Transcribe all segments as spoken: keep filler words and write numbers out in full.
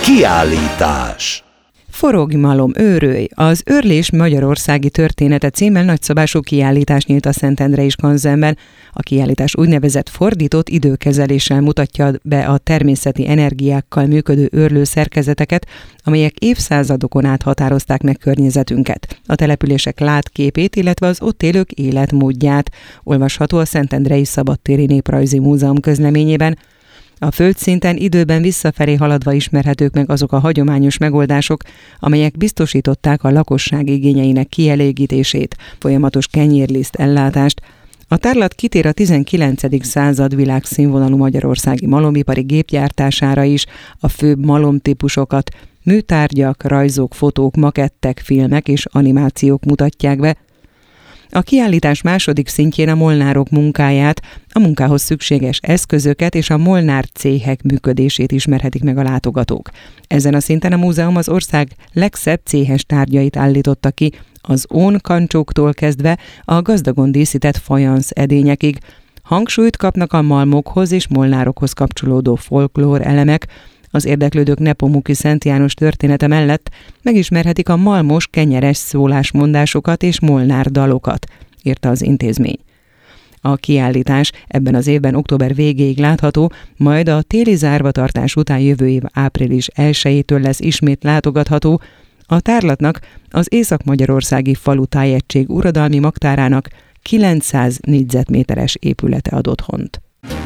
Kiállítás. Forogj malom, őrölj! Az Őrlés magyarországi története címmel nagyszabású kiállítás nyílt a Szentendrei Skanzenben. A kiállítás úgynevezett fordított időkezeléssel mutatja be a természeti energiákkal működő őrlő szerkezeteket, amelyek évszázadokon át határozták meg környezetünket. A települések látképét, illetve az ott élők életmódját olvasható a Szentendrei Szabadtéri Néprajzi Múzeum közleményében. A földszinten időben visszafelé haladva ismerhetők meg azok a hagyományos megoldások, amelyek biztosították a lakosság igényeinek kielégítését, folyamatos kenyérliszt ellátást. A tárlat kitér a tizenkilencedik század világszínvonalú magyarországi malomipari gépgyártására is, a főbb malomtípusokat, műtárgyak, rajzok, fotók, makettek, filmek és animációk mutatják be. A kiállítás második szintjén a molnárok munkáját, a munkához szükséges eszközöket és a molnár céhek működését ismerhetik meg a látogatók. Ezen a szinten a múzeum az ország legszebb céhes tárgyait állította ki, az ón kancsóktól kezdve a gazdagon díszített fajansz edényekig. Hangsúlyt kapnak a malmokhoz és molnárokhoz kapcsolódó folklór elemek. Az érdeklődők Nepomuki Szent János története mellett megismerhetik a malmos, kenyeres szólásmondásokat és molnár dalokat, írta az intézmény. A kiállítás ebben az évben október végéig látható, majd a téli zárvatartás után jövő év április elsejétől lesz ismét látogatható. A tárlatnak az Észak-Magyarországi Falu Tájegység uradalmi magtárának kilencszáz négyzetméteres épülete ad otthont.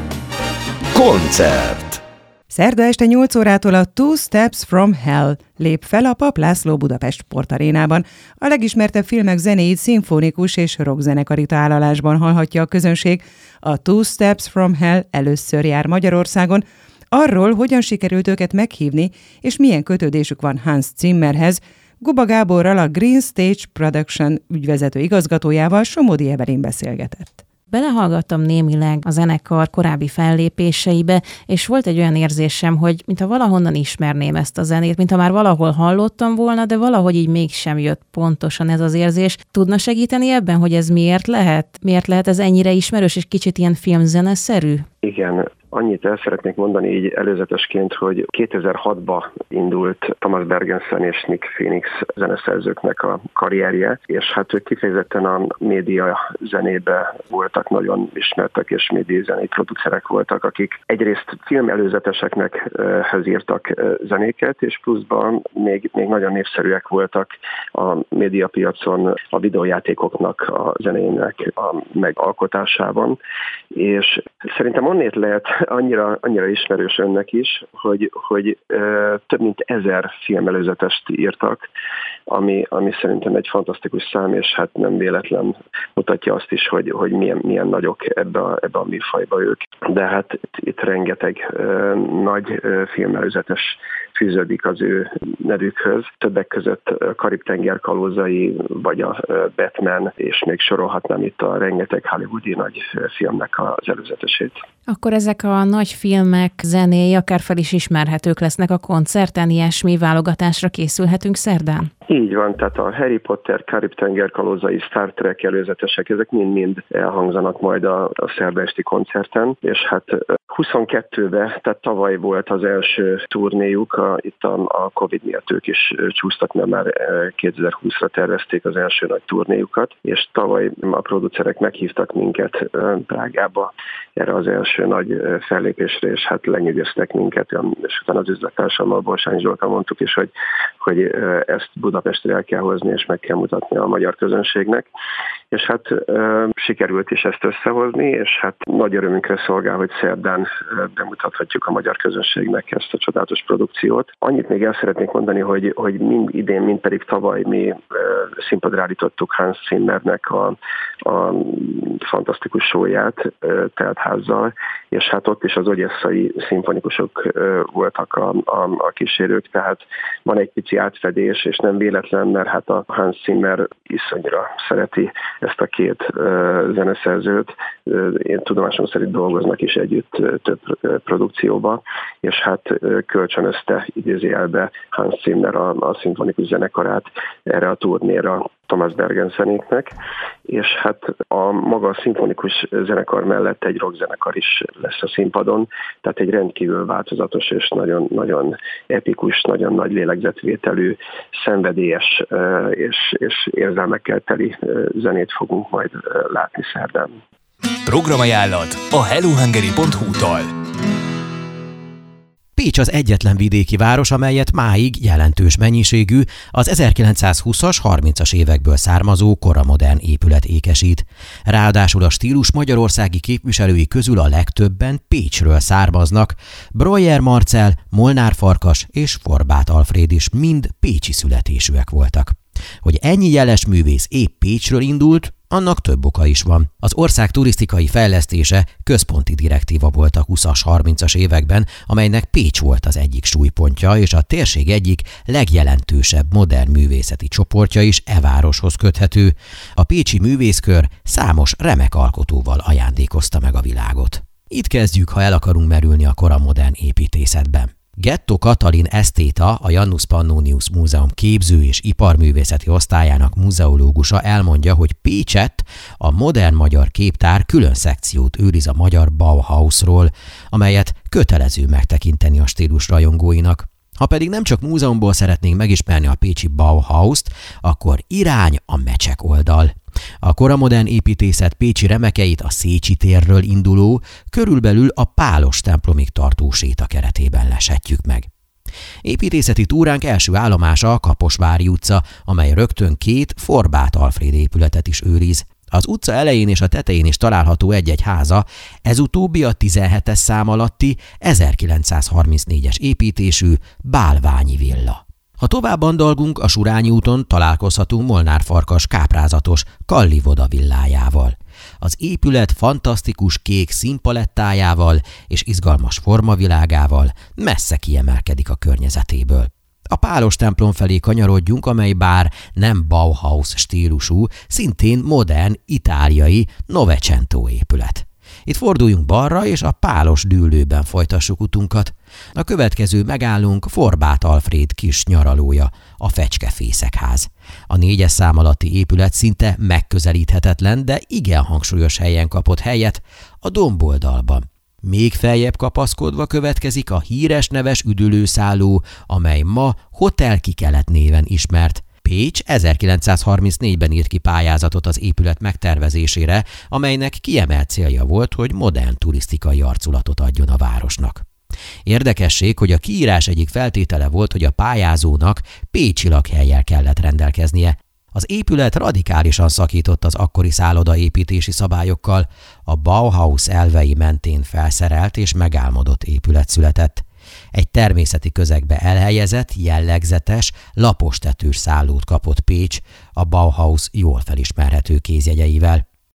Koncert. Szerda este nyolc órától a Two Steps from Hell lép fel a Papp László Budapest Sportarénában. A legismertebb filmek zenéit szimfonikus és rockzenekari tálalásban hallhatja a közönség. A Two Steps from Hell először jár Magyarországon. Arról, hogyan sikerült őket meghívni, és milyen kötődésük van Hans Zimmerhez, Guba Gáborral, a Green Stage Production ügyvezető igazgatójával Somodi Evelyn beszélgetett. Belehallgattam némileg a zenekar korábbi fellépéseibe, és volt egy olyan érzésem, hogy mintha valahonnan ismerném ezt a zenét, mintha már valahol hallottam volna, de valahogy így mégsem jött pontosan ez az érzés. Tudna segíteni ebben, hogy ez miért lehet? Miért lehet ez ennyire ismerős és kicsit ilyen filmzeneszerű? Igen. Annyit el szeretnék mondani így előzetesként, hogy kétezer-hatban indult Thomas Bergensen és Nick Phoenix zeneszerzőknek a karrierje, és hát ők kifejezetten a média zenébe voltak nagyon ismertek, és média zenei producerek voltak, akik egyrészt filmelőzeteseknek írtak zenéket, és pluszban még, még nagyon népszerűek voltak a médiapiacon a videójátékoknak a zenének a megalkotásában, és szerintem onnét lehet annyira, annyira ismerős önnek is, hogy, hogy ö, több mint ezer filmelőzetest írtak, ami, ami szerintem egy fantasztikus szám, és hát nem véletlen mutatja azt is, hogy, hogy milyen, milyen nagyok ebbe a, ebbe a műfajba ők. De hát itt, itt rengeteg ö, nagy ö, filmelőzetes fűződik az ő nevükhöz. Többek között Karib-tenger kalózai, vagy a Batman, és még sorolhatnám itt a rengeteg hollywoodi nagy filmnek az előzetesét. Akkor ezek a nagy filmek zenéi akár fel is ismerhetők lesznek a koncerten, ilyesmi válogatásra készülhetünk szerdán? Így van, tehát a Harry Potter, Karib-tenger kalózai, Star Trek előzetesek, ezek mind-mind elhangzanak majd a, a szerda esti koncerten, és hát huszonkettőben, tehát tavaly volt az első turnéjuk, a, itt a, a Covid miatt ők is csúsztak, mert már kétezer-húszra tervezték az első nagy turnéjukat, és tavaly a producerek meghívtak minket Prágába erre az első nagy fellépésre, és hát lenyűgöztek minket, és utána az üzlettársammal, Borsány Zsoltal mondtuk is, hogy, hogy ezt Budapestre el kell hozni, és meg kell mutatni a magyar közönségnek. És hát e, sikerült is ezt összehozni, és hát nagy örömünkre szolgál, hogy szerdán e, bemutathatjuk a magyar közönségnek ezt a csodálatos produkciót. Annyit még el szeretnék mondani, hogy, hogy mind idén, mind pedig tavaly mi e, színpadra állítottuk Hans Zimmernek a, a fantasztikus showyát e, teltházzal, és hát ott is az ogyesszai szimfonikusok e, voltak a, a, a kísérők, tehát van egy pici átfedés, és nem véletlen, mert hát a Hans Zimmer iszonyra szereti ezt a két uh, zeneszerzőt. Uh, én tudomásom szerint dolgoznak is együtt uh, több uh, produkcióba, és hát uh, kölcsönözte idézőjelbe Hans Zimmer a, a szimfonikus zenekarát erre a turnéra. Thomas Bergen zenéknek, és hát a maga a szimfonikus zenekar mellett egy rockzenekar is lesz a színpadon, tehát egy rendkívül változatos és nagyon, nagyon epikus, nagyon nagy lélegzetvételű, szenvedélyes és, és érzelmekkel teli zenét fogunk majd látni szerdán. Programajánlat a hellohungary pont hu-tól. Pécs az egyetlen vidéki város, amelyet máig jelentős mennyiségű, az ezerkilencszázhúszas, harmincas évekből származó koramodern épület ékesít. Ráadásul a stílus magyarországi képviselői közül a legtöbben Pécsről származnak. Breuer Marcell, Molnár Farkas és Forbát Alfréd is mind pécsi születésűek voltak. Hogy ennyi jeles művész épp Pécsről indult, annak több oka is van. Az ország turisztikai fejlesztése központi direktíva volt a húszas, harmincas években, amelynek Pécs volt az egyik súlypontja, és a térség egyik legjelentősebb modern művészeti csoportja is e városhoz köthető. A pécsi művészkör számos remek alkotóval ajándékozta meg a világot. Itt kezdjük, ha el akarunk merülni a koramodern építészetben. Ghetto Katalin esztéta, a Janus Pannonius Múzeum képző- és iparművészeti osztályának muzeológusa elmondja, hogy Pécsett a modern magyar képtár külön szekciót őriz a magyar Bauhausról, amelyet kötelező megtekinteni a stílus rajongóinak. Ha pedig nem csak múzeumból szeretnénk megismerni a pécsi Bauhaust, akkor irány a Mecsek oldal. A koramodern építészet pécsi remekeit a Szécsi térről induló, körülbelül a Pálos templomig tartó séta keretében lesetjük meg. Építészeti túránk első állomása a Kaposvári utca, amely rögtön két Forbát Alfréd épületet is őriz. Az utca elején és a tetején is található egy-egy háza, ez utóbbi a tizenhetes szám alatti ezerkilencszázharmincnégyes építésű Bálványi villa. Ha tovább andalgunk, a Surányi úton találkozhatunk Molnár Farkas káprázatos Kallivoda villájával. Az épület fantasztikus kék színpalettájával és izgalmas formavilágával messze kiemelkedik a környezetéből. A Pálos templom felé kanyarodjunk, amely bár nem Bauhaus stílusú, szintén modern, itáliai Novecento épület. Itt forduljunk balra, és a Pálos dűlőben folytassuk utunkat. A következő megállunk Forbát Alfréd kis nyaralója, a Fecskefészekház. A négyes szám alatti épület szinte megközelíthetetlen, de igen hangsúlyos helyen kapott helyet, a domboldalban. Még feljebb kapaszkodva következik a híres neves üdülőszálló, amely ma Hotel Kikelet néven ismert. Pécs ezerkilencszázharmincnégyben írt ki pályázatot az épület megtervezésére, amelynek kiemelt célja volt, hogy modern turisztikai arculatot adjon a városnak. Érdekesség, hogy a kiírás egyik feltétele volt, hogy a pályázónak pécsi lakhellyel kellett rendelkeznie. Az épület radikálisan szakított az akkori szállodaépítési szabályokkal, a Bauhaus elvei mentén felszerelt és megálmodott épület született. Egy természeti közegbe elhelyezett, jellegzetes, lapos tetős szállót kapott Pécs a Bauhaus jól felismerhető kézjegyeivel.